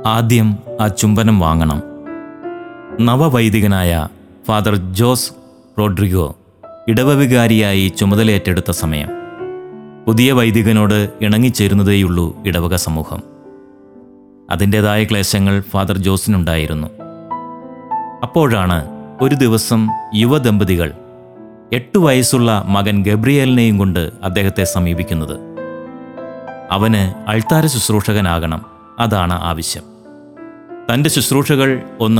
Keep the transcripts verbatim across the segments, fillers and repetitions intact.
ആദ്യം ആ ചുംബനം വാങ്ങണം. നവവൈദികനായ ഫാദർ ജോസ് റോഡ്രിഗോ ഇടവവികാരിയായി ചുമതലയേറ്റെടുത്ത സമയം. പുതിയ വൈദികനോട് ഇണങ്ങിച്ചേരുന്നതേയുള്ളൂ ഇടവക സമൂഹം. അതിൻ്റേതായ ക്ലേശങ്ങൾ ഫാദർ ജോസിനുണ്ടായിരുന്നു. അപ്പോഴാണ് ഒരു ദിവസം യുവദമ്പതികൾ എട്ടു വയസ്സുള്ള മകൻ ഗബ്രിയേലിനെയും കൊണ്ട് അദ്ദേഹത്തെ സമീപിക്കുന്നത്. അവന് അൾത്താര ശുശ്രൂഷകനാകണം, അതാണ് ആവശ്യം. തൻ്റെ ശുശ്രൂഷകൾ ഒന്ന്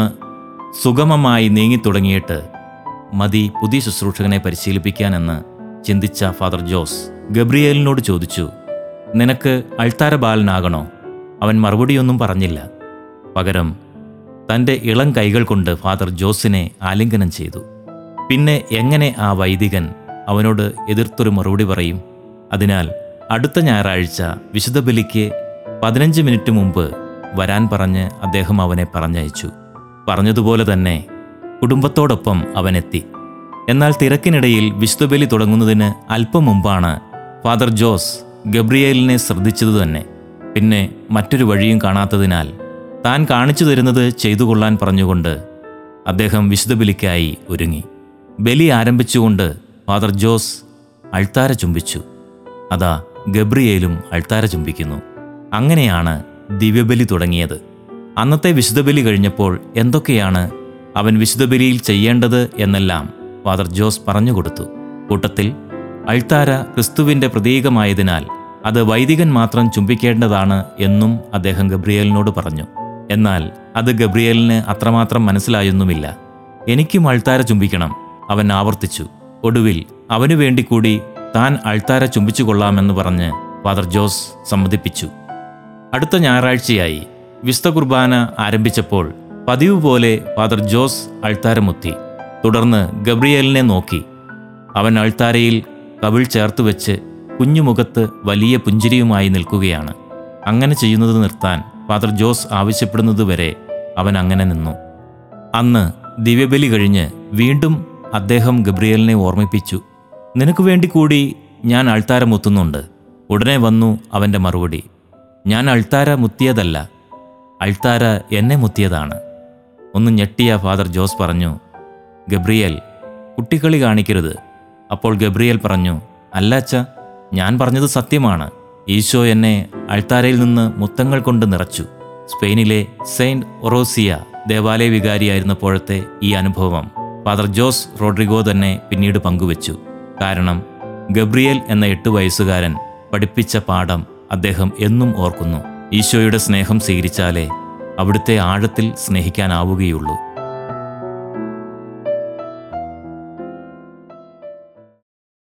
സുഗമമായി നീങ്ങിത്തുടങ്ങിയിട്ട് മതി പുതിയ ശുശ്രൂഷകനെ പരിശീലിപ്പിക്കാനെന്ന് ചിന്തിച്ച ഫാദർ ജോസ് ഗബ്രിയേലിനോട് ചോദിച്ചു, നിനക്ക് അൾത്താര ബാലനാകണോ? അവൻ മറുപടിയൊന്നും പറഞ്ഞില്ല. പകരം തൻ്റെ ഇളം കൈകൾ കൊണ്ട് ഫാദർ ജോസിനെ ആലിംഗനം ചെയ്തു. പിന്നെ എങ്ങനെ ആ വൈദികൻ അവനോട് എതിർത്തൊരു മറുപടി പറയും? അതിനാൽ അടുത്ത ഞായറാഴ്ച വിശുദ്ധ ബലിക്ക് പതിനഞ്ച് മിനിറ്റ് മുമ്പ് വരാൻ പറഞ്ഞ് അദ്ദേഹം അവനെ പറഞ്ഞയച്ചു. പറഞ്ഞതുപോലെ തന്നെ കുടുംബത്തോടൊപ്പം അവനെത്തി. എന്നാൽ തിരക്കിനിടയിൽ വിശുദ്ധ ബലി തുടങ്ങുന്നതിന് അല്പം മുമ്പാണ് ഫാദർ ജോസ് ഗബ്രിയേലിനെ ശ്രദ്ധിച്ചതു തന്നെ. പിന്നെ മറ്റൊരു വഴിയും കാണാത്തതിനാൽ താൻ കാണിച്ചു തരുന്നത് ചെയ്തുകൊള്ളാൻ പറഞ്ഞുകൊണ്ട് അദ്ദേഹം വിശുദ്ധ ബലിക്കായി ഒരുങ്ങി. ബലി ആരംഭിച്ചുകൊണ്ട് ഫാദർ ജോസ് അൾത്താര ചുംബിച്ചു. അതാ ഗബ്രിയേലും അൾത്താര ചുംബിക്കുന്നു. അങ്ങനെയാണ് ദിവ്യബലി തുടങ്ങിയത്. അന്നത്തെ വിശുദ്ധ ബലി കഴിഞ്ഞപ്പോൾ എന്തൊക്കെയാണ് അവൻ വിശുദ്ധ ബലിയിൽ ചെയ്യേണ്ടത് എന്നെല്ലാം ഫാദർ ജോസ് പറഞ്ഞുകൊടുത്തു. കൂട്ടത്തിൽ അൾത്താര ക്രിസ്തുവിൻ്റെ പ്രതീകമായതിനാൽ അത് വൈദികൻ മാത്രം ചുംബിക്കേണ്ടതാണ് എന്നും അദ്ദേഹം ഗബ്രിയേലിനോട് പറഞ്ഞു. എന്നാൽ അത് ഗബ്രിയേലിന് അത്രമാത്രം മനസ്സിലായൊന്നുമില്ല. എനിക്കും അൾത്താര ചുംബിക്കണം, അവൻ ആവർത്തിച്ചു. ഒടുവിൽ അവനു വേണ്ടി കൂടി താൻ അൾത്താര ചുംബിച്ചു കൊള്ളാമെന്ന് പറഞ്ഞ് ഫാദർ ജോസ് സമ്മതിപ്പിച്ചു. അടുത്ത ഞായറാഴ്ചയായി വിശുദ്ധ കുർബാന ആരംഭിച്ചപ്പോൾ പതിവ് പോലെ ഫാദർ ജോസ് അൾത്താരമുത്തി. തുടർന്ന് ഗബ്രിയേലിനെ നോക്കി. അവൻ അൾത്താരയിൽ കവിൾ ചേർത്ത് വെച്ച് കുഞ്ഞുമുഖത്ത് വലിയ പുഞ്ചിരിയുമായി നിൽക്കുകയാണ്. അങ്ങനെ ചെയ്യുന്നത് നിർത്താൻ ഫാദർ ജോസ് ആവശ്യപ്പെടുന്നതുവരെ അവൻ അങ്ങനെ നിന്നു. അന്ന് ദിവ്യബലി കഴിഞ്ഞ് വീണ്ടും അദ്ദേഹം ഗബ്രിയേലിനെ ഓർമ്മിപ്പിച്ചു, നിനക്ക് വേണ്ടി കൂടി ഞാൻ അൾത്താര മുത്തുന്നുണ്ട്. ഉടനെ വന്നു അവൻ്റെ മറുപടി, ഞാൻ അൾത്താര മുത്തിയതല്ല, അൾത്താര എന്നെ മുത്തിയതാണ്. ഒന്ന് ഞെട്ടിയ ഫാദർ ജോസ് പറഞ്ഞു, ഗബ്രിയേൽ, കുട്ടിക്കളി കാണിക്കരുത്. അപ്പോൾ ഗബ്രിയേൽ പറഞ്ഞു, അല്ലാച്ച, ഞാൻ പറഞ്ഞത് സത്യമാണ്. ഈശോ എന്നെ അൾത്താരയിൽ നിന്ന് മുത്തങ്ങൾ കൊണ്ട് നിറച്ചു. സ്പെയിനിലെ സെയിൻറ്റ് ഒറോസിയ ദേവാലയ വികാരിയായിരുന്നപ്പോഴത്തെ ഈ അനുഭവം ഫാദർ ജോസ് റോഡ്രിഗോ തന്നെ പിന്നീട് പങ്കുവച്ചു. കാരണം ഗബ്രിയേൽ എന്ന എട്ട് വയസ്സുകാരൻ പഠിപ്പിച്ച പാഠം അദ്ദേഹം എന്നും ഓർക്കുന്നു. ഈശോയുടെ സ്നേഹം സ്വീകരിച്ചാലേ അവിടുത്തെ ആഴത്തിൽ സ്നേഹിക്കാനാവുകയുള്ളൂ.